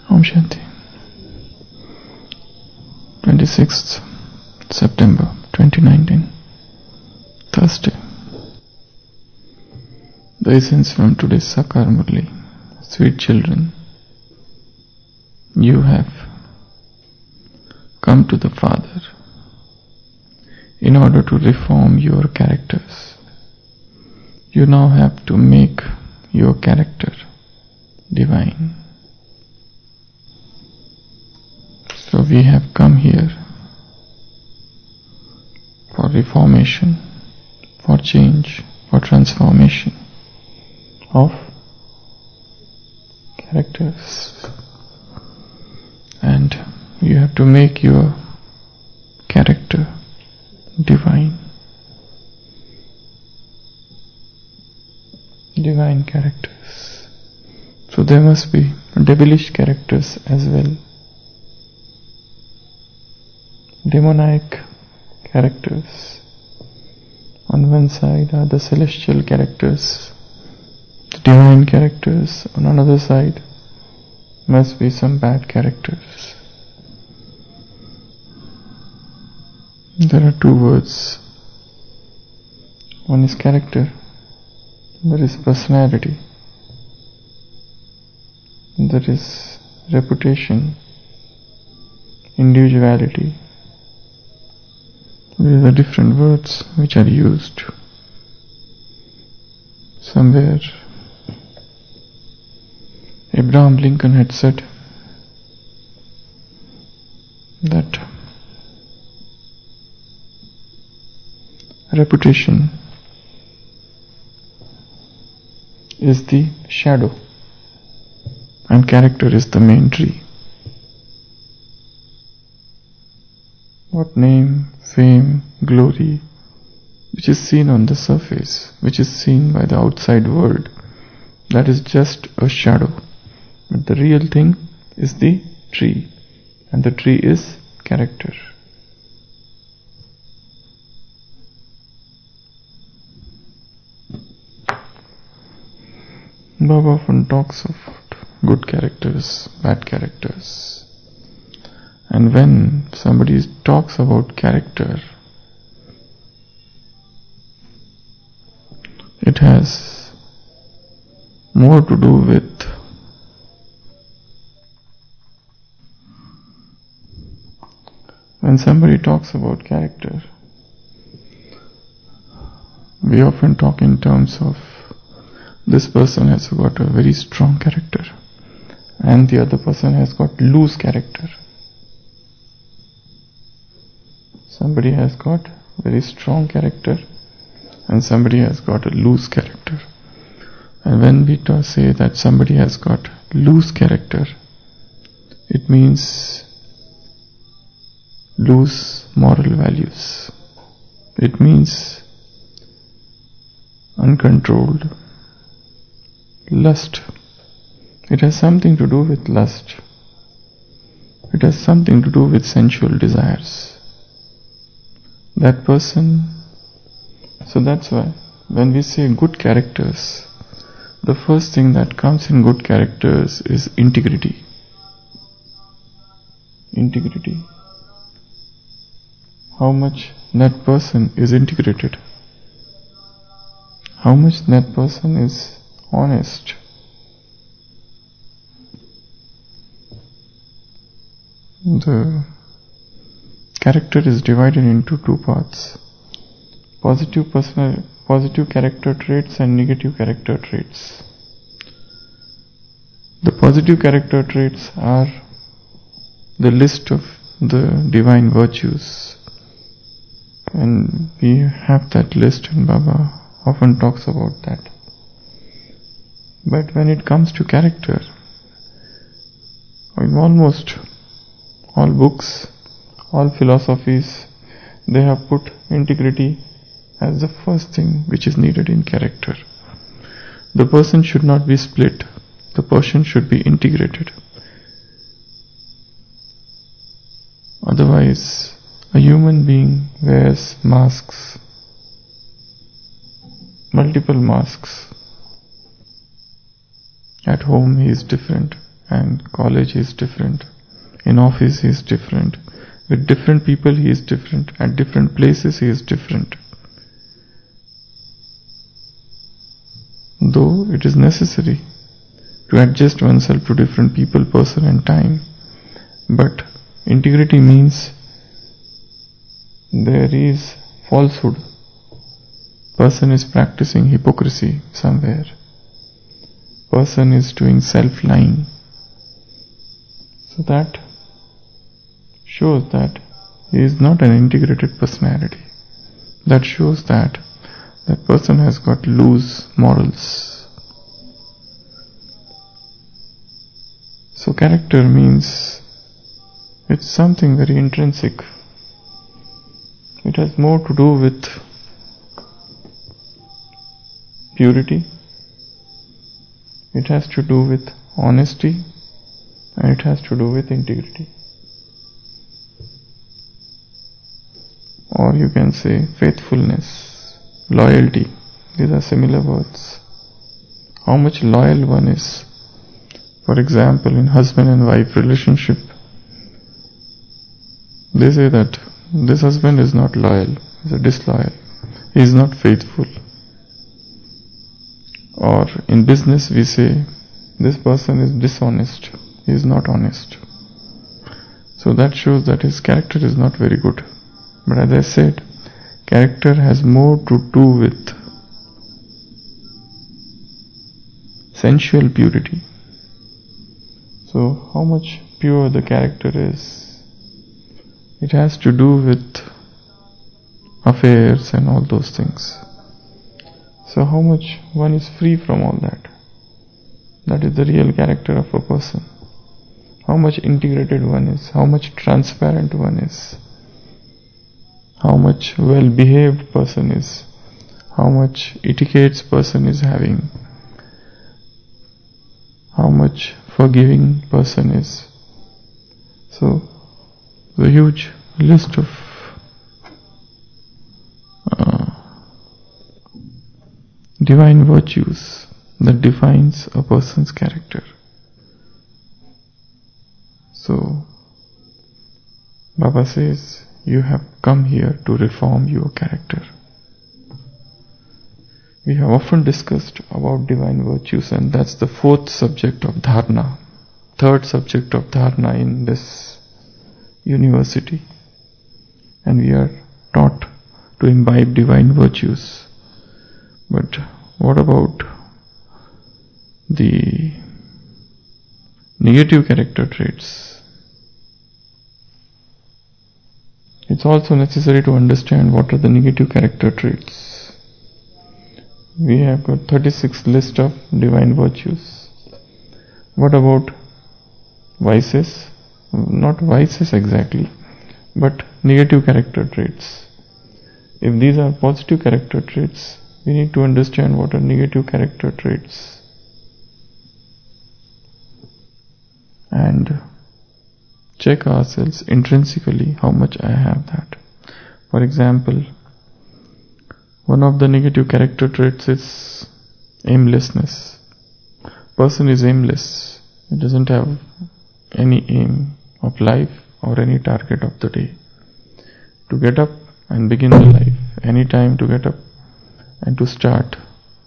Om Shanti. 26th September 2019, Thursday. The essence from today's Sakar Murli. Sweet children, you have come to the Father in order to reform your characters. You now have to make your character divine. So we have come here for reformation, for change, for transformation of characters. And you have to make your character divine. Divine characters. So there must be devilish characters as well. Demonic characters. On one side are the celestial characters, the divine characters. On another side must be some bad characters. There are two words. One is character, there is personality, there is reputation, individuality. These are different words which are used. Somewhere Abraham Lincoln had said that reputation is the shadow and character is the main tree. What name, fame, glory, which is seen on the surface, which is seen by the outside world, that is just a shadow. But the real thing is the tree, and the tree is character. Baba often talks of good characters, bad characters. And when somebody talks about character, it has more to do with when somebody talks about character, we often talk in terms of this person has got a very strong character and the other person has got loose character. Somebody has got very strong character and somebody has got a loose character. And when we say that somebody has got loose character, it means loose moral values. It means uncontrolled lust. It has something to do with lust. It has something to do with sensual desires. That person, so that's why when we say good characters, the first thing that comes in good characters is integrity. Integrity. How much that person is integrated. How much that person is honest. The character is divided into two parts: positive character traits and negative character traits. The positive character traits are the list of the divine virtues, and we have that list, and Baba often talks about that. But when it comes to character, in almost all books, all philosophies, they have put integrity as the first thing which is needed in character. The person should not be split. The person should be integrated. Otherwise, a human being wears masks, multiple masks. At home he is different, and college he is different. In office he is different. With different people he is different. At different places he is different. Though it is necessary to adjust oneself to different people, person and time, but integrity means there is falsehood. Person is practicing hypocrisy somewhere. Person is doing self-lying. So that shows that he is not an integrated personality. That shows that that person has got loose morals. So character means it's something very intrinsic. It has more to do with purity. It has to do with honesty, and it has to do with integrity. Or you can say faithfulness, loyalty. These are similar words. How much loyal one is. For example, in husband and wife relationship, they say that this husband is not loyal, he is disloyal, he is not faithful. Or in business we say this person is dishonest, he is not honest. So that shows that his character is not very good. But as I said, character has more to do with sensual purity. So how much pure the character is, it has to do with affairs and all those things. So how much one is free from all that? That is the real character of a person. How much integrated one is, how much transparent one is, how much well-behaved person is, how much etiquettes person is having, how much forgiving person is. So the huge list of divine virtues that defines a person's character. So Baba says, you have come here to reform your character. We have often discussed about divine virtues, and that's the fourth subject of dharana, third subject of dharana in this university. And we are taught to imbibe divine virtues. But what about the negative character traits? It's also necessary to understand what are the negative character traits. We have got 36 list of divine virtues. What about vices? Not vices exactly, but negative character traits. If these are positive character traits, we need to understand what are negative character traits and check ourselves intrinsically how much I have that. For example, one of the negative character traits is aimlessness. Person is aimless. He doesn't have any aim of life or any target of the day. To get up and begin the life, any time to get up and to start.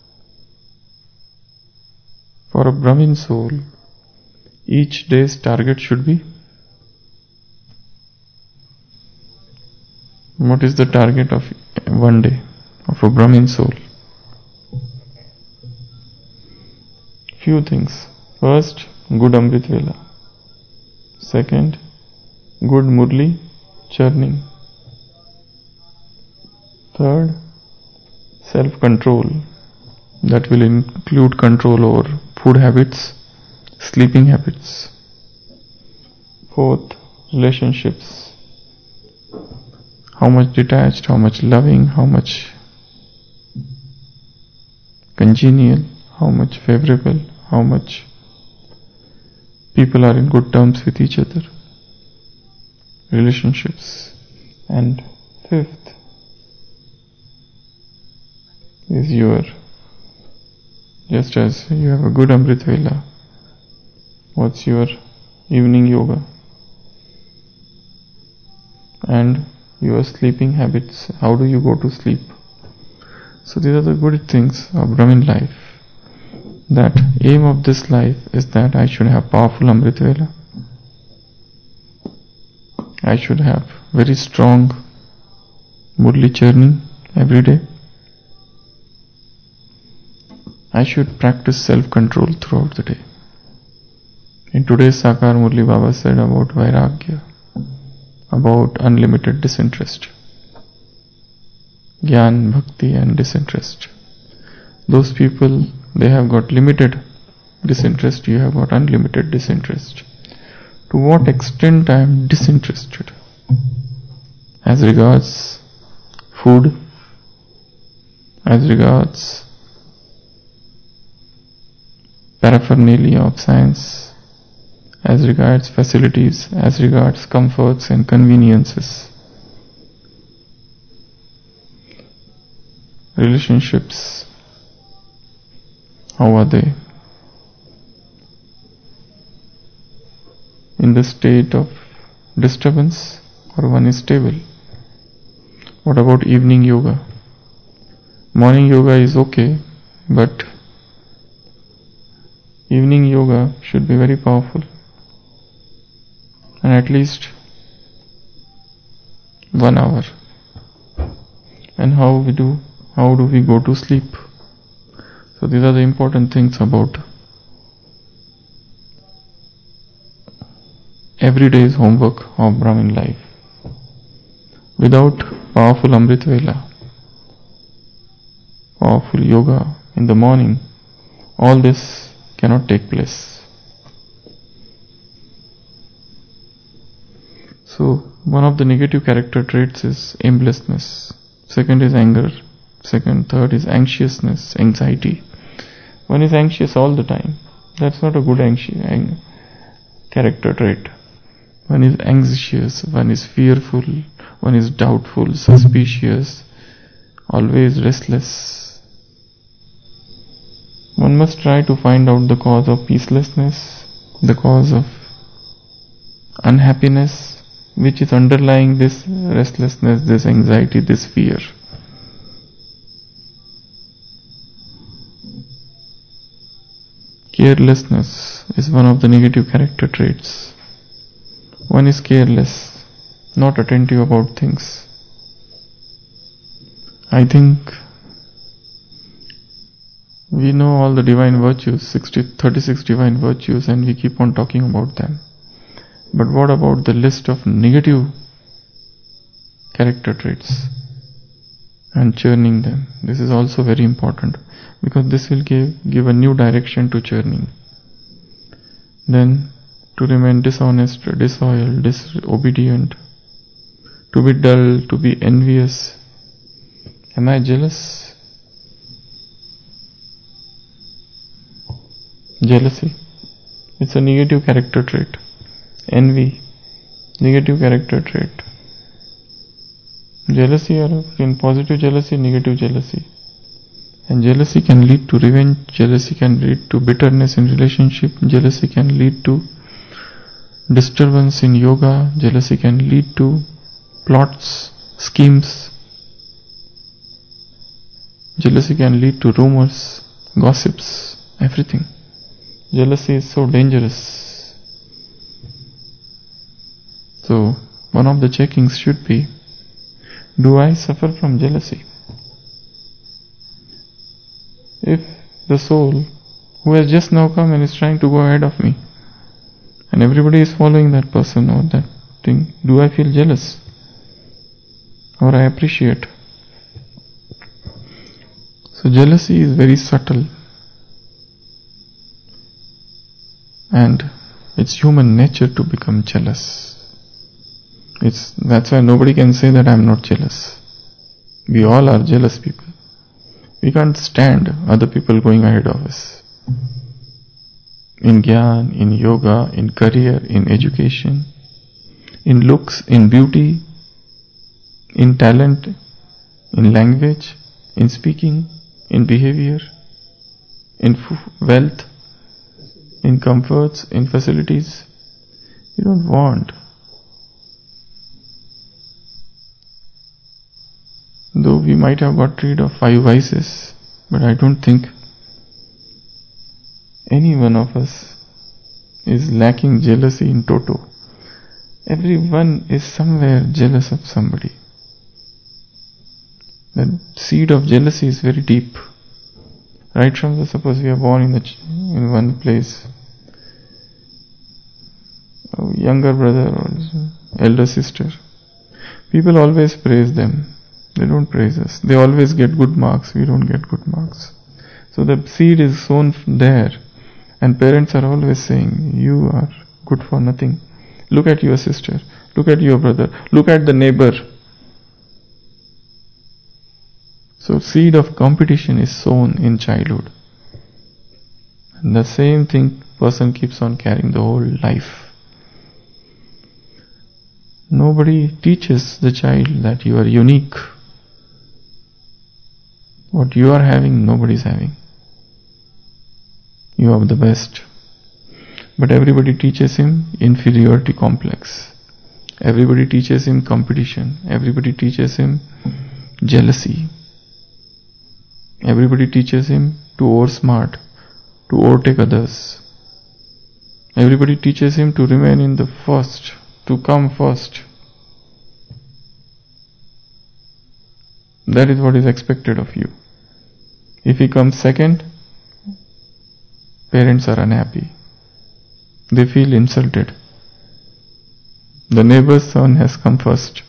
For a Brahmin soul, each day's target should be, what is the target of one day of a Brahmin soul? Few things. First, good Amrit Vela. Second, good Murli churning. Third, self-control. That will include control over food habits, sleeping habits. Fourth, relationships. How much detached, how much loving, how much congenial, how much favorable, how much people are in good terms with each other. Relationships. And fifth is just as you have a good Amrit Vela, What's your evening yoga? And your sleeping habits. How do you go to sleep? So these are the good things of Brahmin life. That aim of this life is that I should have powerful Amrit Vela. I should have very strong Murli churning every day. I should practice self-control throughout the day. In today's Sakar Murli, Baba said about Vairagya, about unlimited disinterest. Gyan, Bhakti and disinterest. Those people, they have got limited disinterest, you have got unlimited disinterest. To what extent I am disinterested? As regards food, as regards paraphernalia of science, as regards facilities, as regards comforts and conveniences. Relationships, how are they? In the state of disturbance, or one is stable? What about evening yoga? Morning yoga is okay, but evening yoga should be very powerful, and at least 1 hour. And how do we go to sleep? So these are the important things about everyday's homework of Brahmin life. Without powerful Amrit Vela, powerful yoga in the morning, all this cannot take place. So one of the negative character traits is aimlessness. Second is anger. Third is anxiousness, anxiety. One is anxious all the time. That's not a good character trait. One is anxious, one is fearful, one is doubtful, suspicious, always restless. One must try to find out the cause of peacelessness, the cause of unhappiness, which is underlying this restlessness, this anxiety, this fear. Carelessness is one of the negative character traits. One is careless, not attentive about things. I think we know all the divine virtues, 36 divine virtues, and we keep on talking about them. But what about the list of negative character traits and churning them? This is also very important, because this will give a new direction to churning. Then to remain dishonest, disloyal, disobedient, to be dull, to be envious. Am I jealous? Jealousy, it's a negative character trait. Envy, negative character trait. Jealousy, or in positive jealousy, negative jealousy. And jealousy can lead to revenge, jealousy can lead to bitterness in relationship, jealousy can lead to disturbance in yoga, jealousy can lead to plots, schemes, jealousy can lead to rumors, gossips, everything. Jealousy is so dangerous. So one of the checkings should be, do I suffer from jealousy? If the soul who has just now come and is trying to go ahead of me, and everybody is following that person or that thing, do I feel jealous? Or I appreciate? So jealousy is very subtle, and it's human nature to become jealous. That's why nobody can say that I'm not jealous. We all are jealous people. We can't stand other people going ahead of us. In Gyan, in yoga, in career, in education, in looks, in beauty, in talent, in language, in speaking, in behavior, in wealth, in comforts, in facilities. You don't want. Though we might have got rid of 5 vices, but I don't think any one of us is lacking jealousy in toto. Everyone is somewhere jealous of somebody. The seed of jealousy is very deep. Right from suppose we are born in one place, a younger brother or elder sister, people always praise them. They don't praise us. They always get good marks. We don't get good marks. So the seed is sown there, and parents are always saying, you are good for nothing. Look at your sister. Look at your brother. Look at the neighbor. So seed of competition is sown in childhood. And the same thing person keeps on carrying the whole life. Nobody teaches the child that you are unique. What you are having, nobody is having. You are the best. But everybody teaches him inferiority complex. Everybody teaches him competition. Everybody teaches him jealousy. Everybody teaches him to oversmart, to overtake others. Everybody teaches him to remain in the first, to come first. That is what is expected of you. If he comes second, parents are unhappy. They feel insulted. The neighbor's son has come first.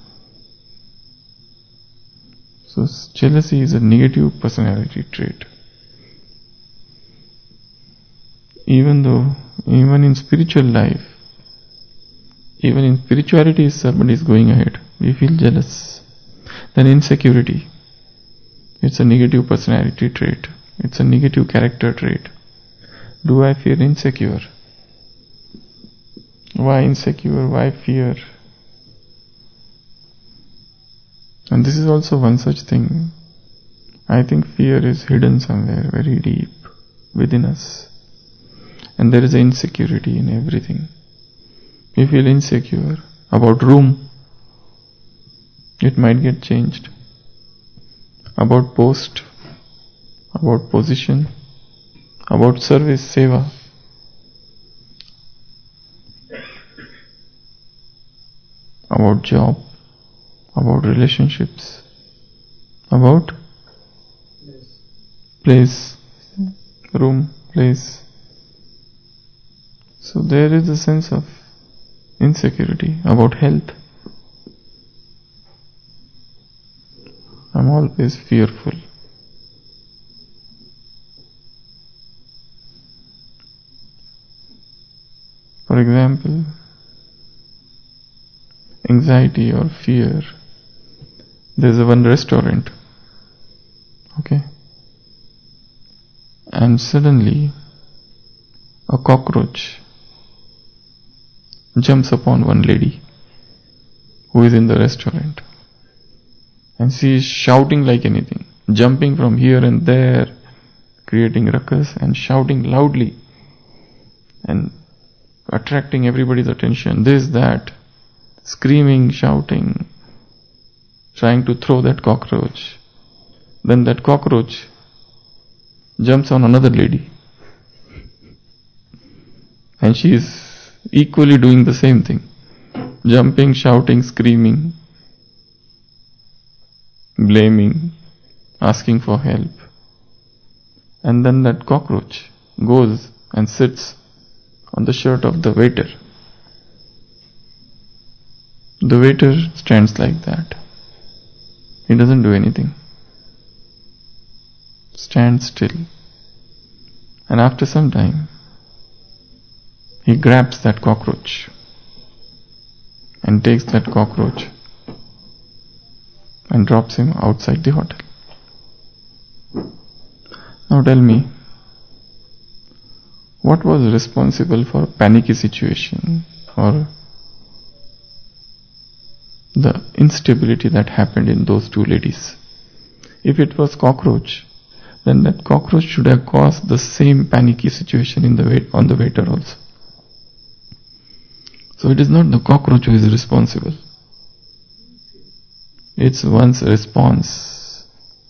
So jealousy is a negative personality trait. Even in spiritual life, even in spirituality, if somebody is going ahead, we feel jealous. Then insecurity, it's a negative personality trait. It's a negative character trait. Do I feel insecure? Why insecure? Why fear? And this is also one such thing. I think fear is hidden somewhere very deep within us. And there is insecurity in everything. You feel insecure about room. It might get changed. About post. About position. About service, seva. About job. About relationships. About place. Room, place. So there is a sense of insecurity about health. I'm always fearful. For example, anxiety or fear. There's one restaurant. Okay. And suddenly a cockroach jumps upon one lady who is in the restaurant. And she is shouting like anything, jumping from here and there, creating ruckus and shouting loudly and attracting everybody's attention, this, that, screaming, shouting, trying to throw that cockroach. Then that cockroach jumps on another lady and she is equally doing the same thing, jumping, shouting, screaming, blaming, asking for help. And then that cockroach goes and sits on the shirt of the waiter. The waiter stands like that. He doesn't do anything. Stands still. And after some time, he grabs that cockroach and takes that cockroach and drops him outside the hotel. Now tell me, what was responsible for a panicky situation or the instability that happened in those two ladies? If it was cockroach, then that cockroach should have caused the same panicky situation on the waiter also. So it is not the cockroach who is responsible. It's one's response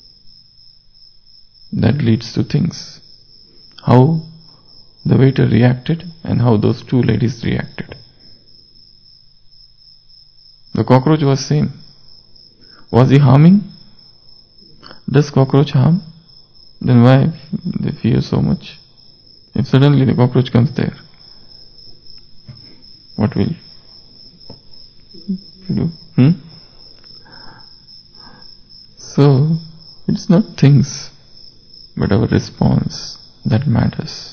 that leads to things. How the waiter reacted and how those two ladies reacted. The cockroach was same. Was he harming? Does cockroach harm? Then why they fear so much? If suddenly the cockroach comes there, what will you do? So, it's not things, but our response that matters.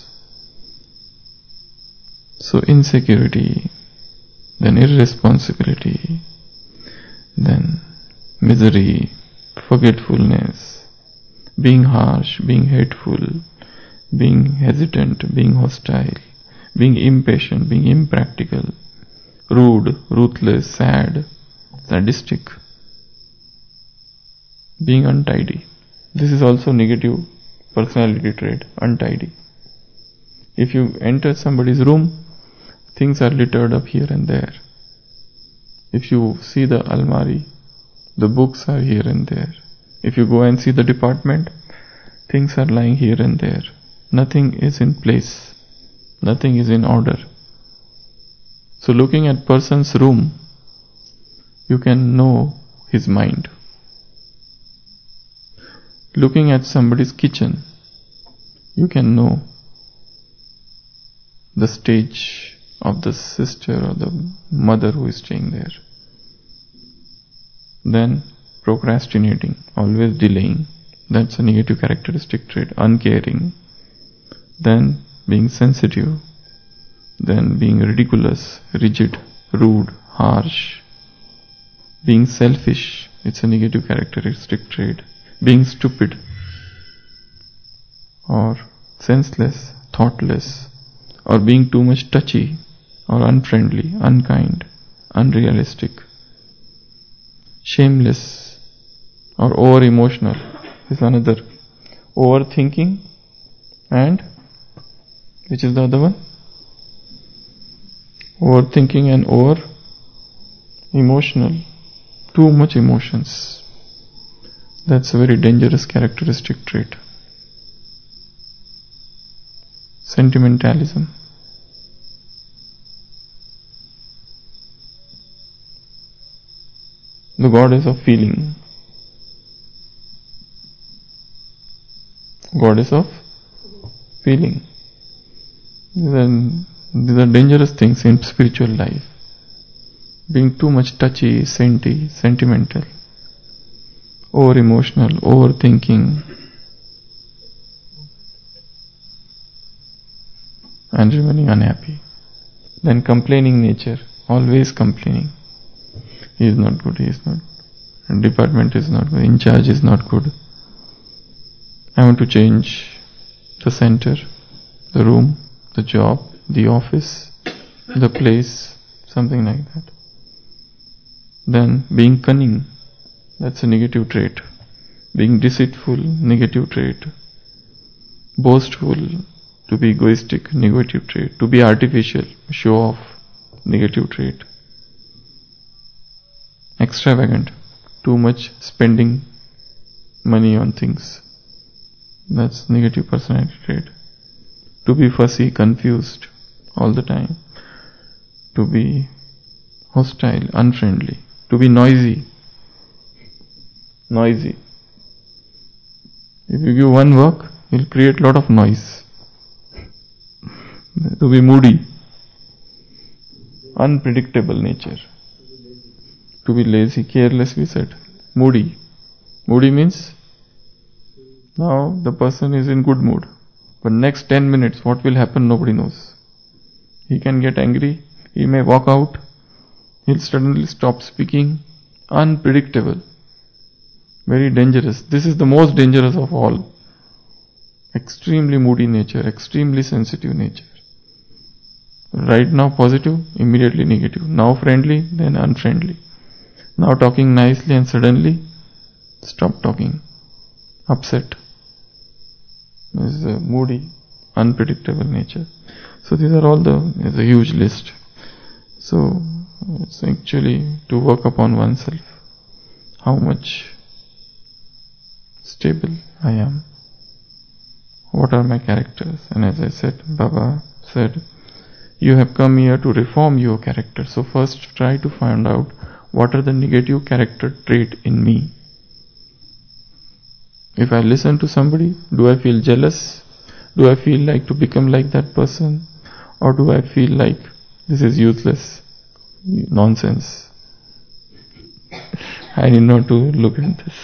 So insecurity, then irresponsibility, then misery, forgetfulness, being harsh, being hateful, being hesitant, being hostile, being impatient, being impractical, rude, ruthless, sad, sadistic, being untidy. This is also negative personality trait, untidy. If you enter somebody's room, things are littered up here and there. If you see the almari, the books are here and there. If you go and see the department, things are lying here and there. Nothing is in place. Nothing is in order. So looking at person's room, you can know his mind. Looking at somebody's kitchen, you can know the stage of the sister or the mother who is staying there. Then procrastinating, always delaying, that's a negative characteristic trait. Uncaring, then being sensitive, then being ridiculous, rigid, rude, harsh, being selfish, it's a negative characteristic trait. Being stupid or senseless, thoughtless, or being too much touchy or unfriendly, unkind, unrealistic, shameless or over-emotional is another. Overthinking, and which is the other one? Overthinking and over-emotional, too much emotions. That's a very dangerous characteristic trait. Sentimentalism. The goddess of feeling. Goddess of feeling. These are dangerous things in spiritual life. Being too much touchy, sentimental, over-emotional, overthinking, and remaining unhappy. Then complaining nature, always complaining. He is not good, he is not good. Department is not good, in charge is not good. I want to change the center, the room, the job, the office, the place, something like that. Then being cunning, that's a negative trait. Being deceitful, negative trait. Boastful, to be egoistic, negative trait. To be artificial, show off, negative trait. Extravagant, too much spending money on things, that's negative personality trait. To be fussy, confused all the time. To be hostile, unfriendly. To be noisy. If you give one work, you'll create a lot of noise. To be moody. Unpredictable nature. To be lazy, careless, we said. Moody. Moody means now the person is in good mood. But next 10 minutes, what will happen, nobody knows. He can get angry. He may walk out. He'll suddenly stop speaking. Unpredictable. Very dangerous. This is the most dangerous of all. Extremely moody nature, extremely sensitive nature. Right now positive, immediately negative. Now friendly, then unfriendly. Now talking nicely and suddenly stop talking. Upset. is a moody, unpredictable nature. So these are all is a huge list. So it's actually to work upon oneself, how much stable I am, what are my characters. And as I said, Baba said, you have come here to reform your character. So first try to find out what are the negative character trait in me. If I listen to somebody, do I feel jealous? Do I feel like to become like that person? Or do I feel like this is useless nonsense? I need not to look at this.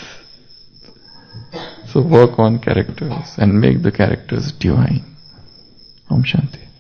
So work on characters and make the characters divine. Om Shanti.